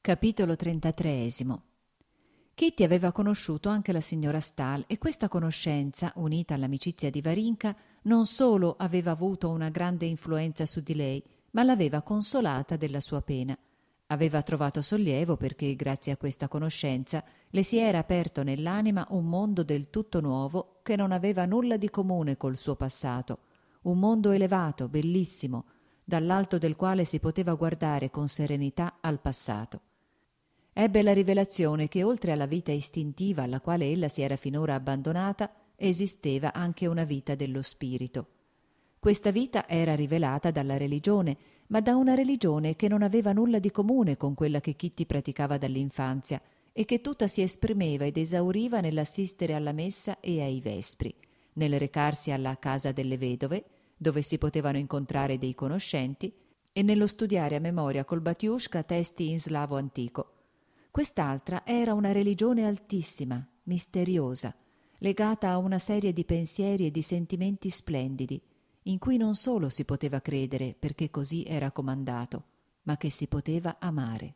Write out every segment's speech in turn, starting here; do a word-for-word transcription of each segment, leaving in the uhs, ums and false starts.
Capitolo trentatreesimo. Kitty aveva conosciuto anche la signora Stahl e questa conoscenza, unita all'amicizia di Varinka, non solo aveva avuto una grande influenza su di lei, ma l'aveva consolata della sua pena. Aveva trovato sollievo perché, grazie a questa conoscenza, le si era aperto nell'anima un mondo del tutto nuovo che non aveva nulla di comune col suo passato, un mondo elevato, bellissimo, dall'alto del quale si poteva guardare con serenità al passato. Ebbe la rivelazione che oltre alla vita istintiva alla quale ella si era finora abbandonata, esisteva anche una vita dello spirito. Questa vita era rivelata dalla religione, ma da una religione che non aveva nulla di comune con quella che Kitty praticava dall'infanzia e che tutta si esprimeva ed esauriva nell'assistere alla messa e ai vespri, nel recarsi alla casa delle vedove, dove si potevano incontrare dei conoscenti, e nello studiare a memoria col batiushka testi in slavo antico. Quest'altra era una religione altissima, misteriosa, legata a una serie di pensieri e di sentimenti splendidi, in cui non solo si poteva credere perché così era comandato, ma che si poteva amare.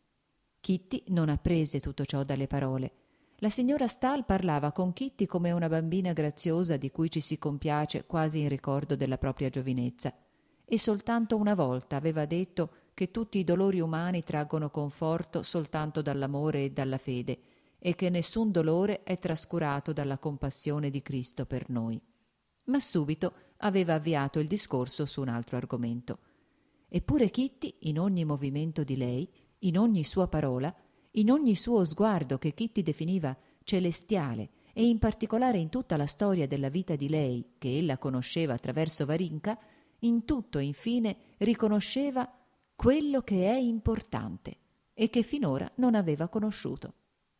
Kitty non apprese tutto ciò dalle parole. La signora Stahl parlava con Kitty come una bambina graziosa di cui ci si compiace quasi in ricordo della propria giovinezza, e soltanto una volta aveva detto che tutti i dolori umani traggono conforto soltanto dall'amore e dalla fede, e che nessun dolore è trascurato dalla compassione di Cristo per noi. Ma subito aveva avviato il discorso su un altro argomento. Eppure Kitty, in ogni movimento di lei, in ogni sua parola, in ogni suo sguardo che Kitty definiva celestiale, e in particolare in tutta la storia della vita di lei, che ella conosceva attraverso Varinka, in tutto, infine, riconosceva quello che è importante e che finora non aveva conosciuto.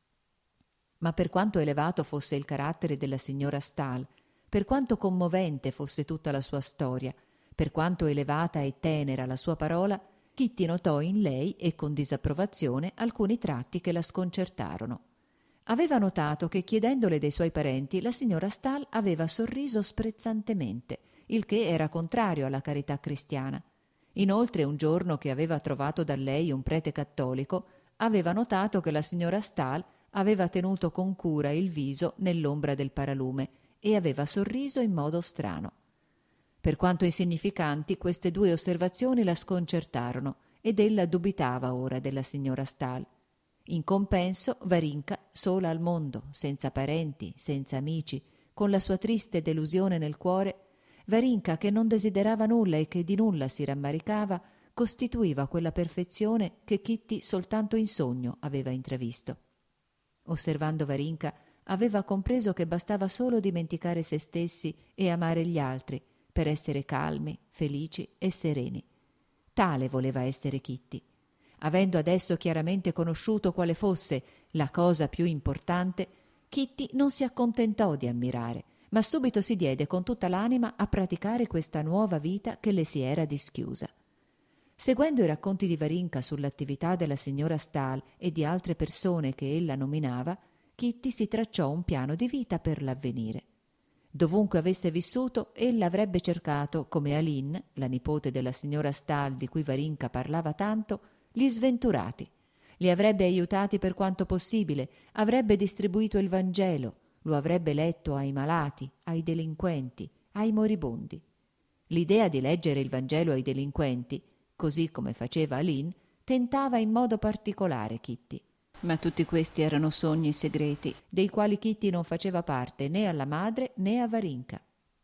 Ma per quanto elevato fosse il carattere della signora Stahl, per quanto commovente fosse tutta la sua storia, per quanto elevata e tenera la sua parola, Kitty notò in lei, e con disapprovazione, alcuni tratti che la sconcertarono. Aveva notato che, chiedendole dei suoi parenti, la signora Stahl aveva sorriso sprezzantemente, il che era contrario alla carità cristiana. Inoltre, un giorno che aveva trovato da lei un prete cattolico, aveva notato che la signora Stahl aveva tenuto con cura il viso nell'ombra del paralume e aveva sorriso in modo strano. Per quanto insignificanti, queste due osservazioni la sconcertarono ed ella dubitava ora della signora Stahl. In compenso, Varinka, sola al mondo, senza parenti, senza amici, con la sua triste delusione nel cuore, Varinka, che non desiderava nulla e che di nulla si rammaricava, costituiva quella perfezione che Kitty soltanto in sogno aveva intravisto. Osservando Varinka, aveva compreso che bastava solo dimenticare se stessi e amare gli altri per essere calmi, felici e sereni. Tale voleva essere Kitty. Avendo adesso chiaramente conosciuto quale fosse la cosa più importante, Kitty non si accontentò di ammirare, ma subito si diede con tutta l'anima a praticare questa nuova vita che le si era dischiusa. Seguendo i racconti di Varinka sull'attività della signora Stahl e di altre persone che ella nominava, Kitty si tracciò un piano di vita per l'avvenire. Dovunque avesse vissuto, ella avrebbe cercato, come Aline, la nipote della signora Stahl di cui Varinka parlava tanto, gli sventurati. Li avrebbe aiutati per quanto possibile, avrebbe distribuito il Vangelo, lo avrebbe letto ai malati, ai delinquenti, ai moribondi. L'idea di leggere il Vangelo ai delinquenti, così come faceva Aline, tentava in modo particolare Kitty. Ma tutti questi erano sogni segreti, dei quali Kitty non faceva parte né alla madre né a Varinka.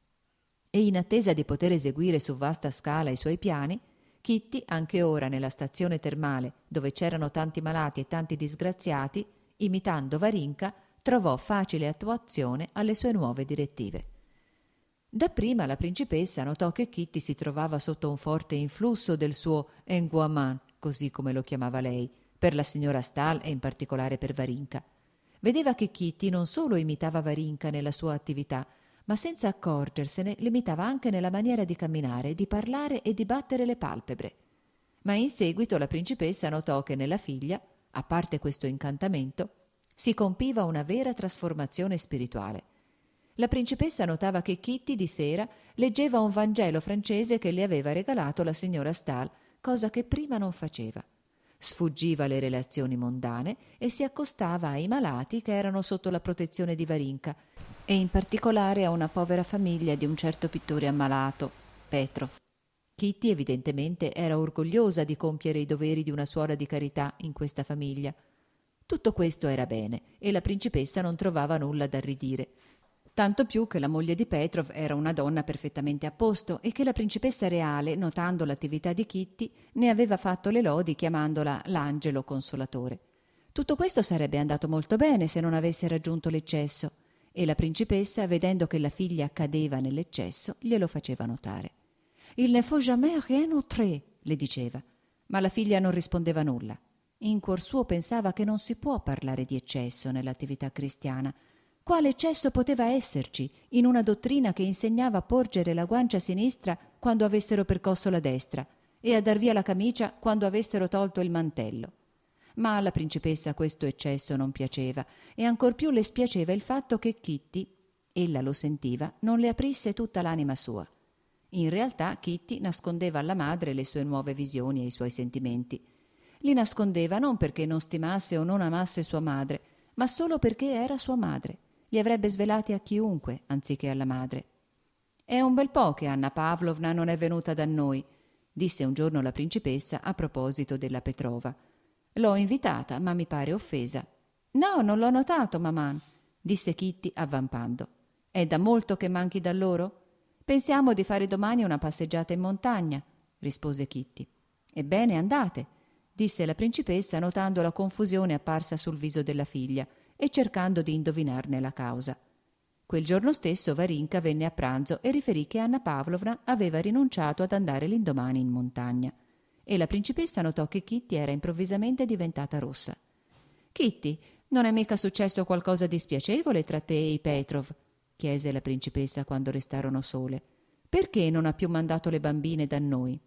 E in attesa di poter eseguire su vasta scala i suoi piani, Kitty, anche ora nella stazione termale, dove c'erano tanti malati e tanti disgraziati, imitando Varinka, trovò facile attuazione alle sue nuove direttive. Dapprima la principessa notò che Kitty si trovava sotto un forte influsso del suo engouement, così come lo chiamava lei, per la signora Stahl e in particolare per Varinka. Vedeva che Kitty non solo imitava Varinka nella sua attività, ma senza accorgersene l'imitava anche nella maniera di camminare, di parlare e di battere le palpebre. Ma in seguito la principessa notò che nella figlia, a parte questo incantamento, si compiva una vera trasformazione spirituale. La principessa notava che Kitty di sera leggeva un Vangelo francese che le aveva regalato la signora Stahl, cosa che prima non faceva. sfuggiva le relazioni mondane e si accostava ai malati che erano sotto la protezione di Varinka, e in particolare a una povera famiglia di un certo pittore ammalato, Petrov. Kitty evidentemente era orgogliosa di compiere i doveri di una suora di carità in questa famiglia. Tutto questo era bene e la principessa non trovava nulla da ridire, tanto più che la moglie di Petrov era una donna perfettamente a posto e che la principessa reale, notando l'attività di Kitty, ne aveva fatto le lodi chiamandola l'angelo consolatore. Tutto questo sarebbe andato molto bene se non avesse raggiunto l'eccesso, e la principessa, vedendo che la figlia cadeva nell'eccesso, glielo faceva notare. «Il ne faut jamais rien outré», le diceva, ma la figlia non rispondeva nulla. In cuor suo pensava che non si può parlare di eccesso nell'attività cristiana. Quale eccesso poteva esserci in una dottrina che insegnava a porgere la guancia sinistra quando avessero percosso la destra e a dar via la camicia quando avessero tolto il mantello? Ma alla principessa questo eccesso non piaceva, e ancor più le spiaceva il fatto che Kitty, ella lo sentiva, non le aprisse tutta l'anima sua. In realtà Kitty nascondeva alla madre le sue nuove visioni e i suoi sentimenti. Li nascondeva non perché non stimasse o non amasse sua madre, ma solo perché era sua madre. Li avrebbe svelati a chiunque, anziché alla madre. «È un bel po' che Anna Pavlovna non è venuta da noi», disse un giorno la principessa a proposito della Petrova. «L'ho invitata, ma mi pare offesa». «No, non l'ho notato, maman», disse Kitty avvampando. «È da molto che manchi da loro?» «Pensiamo di fare domani una passeggiata in montagna», rispose Kitty. «Ebbene, andate», disse la principessa notando la confusione apparsa sul viso della figlia e cercando di indovinarne la causa. Quel giorno stesso Varinka venne a pranzo e riferì che Anna Pavlovna aveva rinunciato ad andare l'indomani in montagna, e la principessa notò che Kitty era improvvisamente diventata rossa. «Kitty, non è mica successo qualcosa di spiacevole tra te e i Petrov?» chiese la principessa quando restarono sole. «Perché non ha più mandato le bambine da noi?»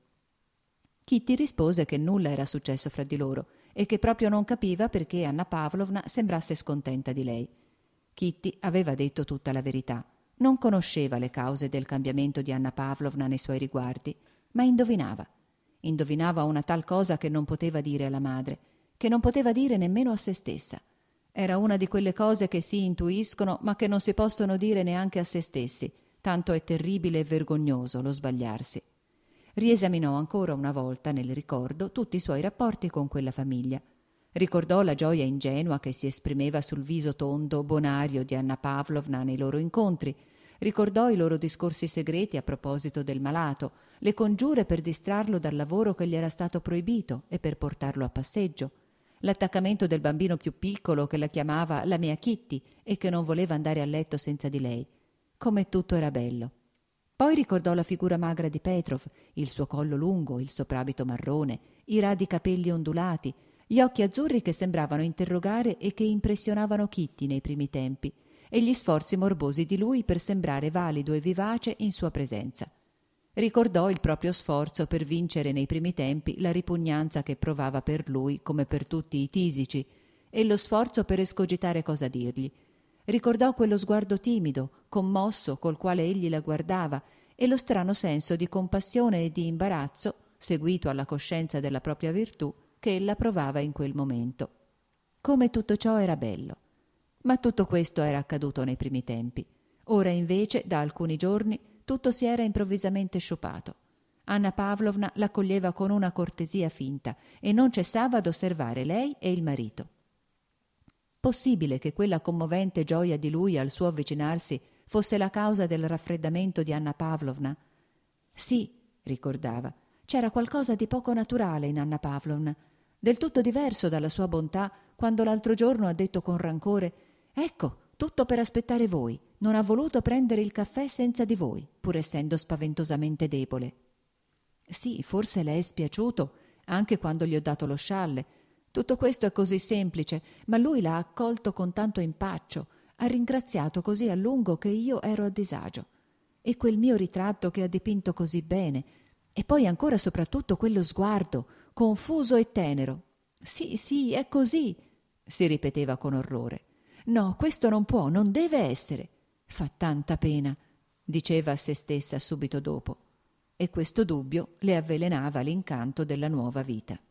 Kitty rispose che nulla era successo fra di loro e che proprio non capiva perché Anna Pavlovna sembrasse scontenta di lei. Kitty aveva detto tutta la verità. Non conosceva le cause del cambiamento di Anna Pavlovna nei suoi riguardi, ma indovinava. Indovinava una tal cosa che non poteva dire alla madre, che non poteva dire nemmeno a se stessa. Era una di quelle cose che si intuiscono ma che non si possono dire neanche a se stessi, tanto è terribile e vergognoso lo sbagliarsi. Riesaminò ancora una volta nel ricordo tutti i suoi rapporti con quella famiglia. Ricordò la gioia ingenua che si esprimeva sul viso tondo, bonario di Anna Pavlovna nei loro incontri. Ricordò i loro discorsi segreti a proposito del malato, le congiure per distrarlo dal lavoro che gli era stato proibito e per portarlo a passeggio, l'attaccamento del bambino più piccolo che la chiamava la mia Kitty e che non voleva andare a letto senza di lei. Come tutto era bello. Poi ricordò la figura magra di Petrov, il suo collo lungo, il soprabito marrone, i radi capelli ondulati, gli occhi azzurri che sembravano interrogare e che impressionavano Kitty nei primi tempi, e gli sforzi morbosi di lui per sembrare valido e vivace in sua presenza. Ricordò il proprio sforzo per vincere nei primi tempi la ripugnanza che provava per lui come per tutti i tisici, e lo sforzo per escogitare cosa dirgli. Ricordò quello sguardo timido, commosso, col quale egli la guardava, e lo strano senso di compassione e di imbarazzo, seguito alla coscienza della propria virtù, che ella provava in quel momento. Come tutto ciò era bello. Ma tutto questo era accaduto nei primi tempi. Ora invece, da alcuni giorni, tutto si era improvvisamente sciupato. Anna Pavlovna l'accoglieva con una cortesia finta e non cessava d'osservare lei e il marito. Possibile che quella commovente gioia di lui al suo avvicinarsi fosse la causa del raffreddamento di Anna Pavlovna? Sì, ricordava, c'era qualcosa di poco naturale in Anna Pavlovna, del tutto diverso dalla sua bontà quando l'altro giorno ha detto con rancore: «Ecco, tutto per aspettare voi, non ha voluto prendere il caffè senza di voi, pur essendo spaventosamente debole». Sì, forse le è spiaciuto, anche quando gli ho dato lo scialle. Tutto questo è così semplice, ma lui l'ha accolto con tanto impaccio, ha ringraziato così a lungo che io ero a disagio. E quel mio ritratto che ha dipinto così bene, e poi ancora soprattutto quello sguardo, confuso e tenero. Sì, sì, è così, si ripeteva con orrore. No, questo non può, non deve essere. Fa tanta pena, diceva a se stessa subito dopo. E questo dubbio le avvelenava l'incanto della nuova vita.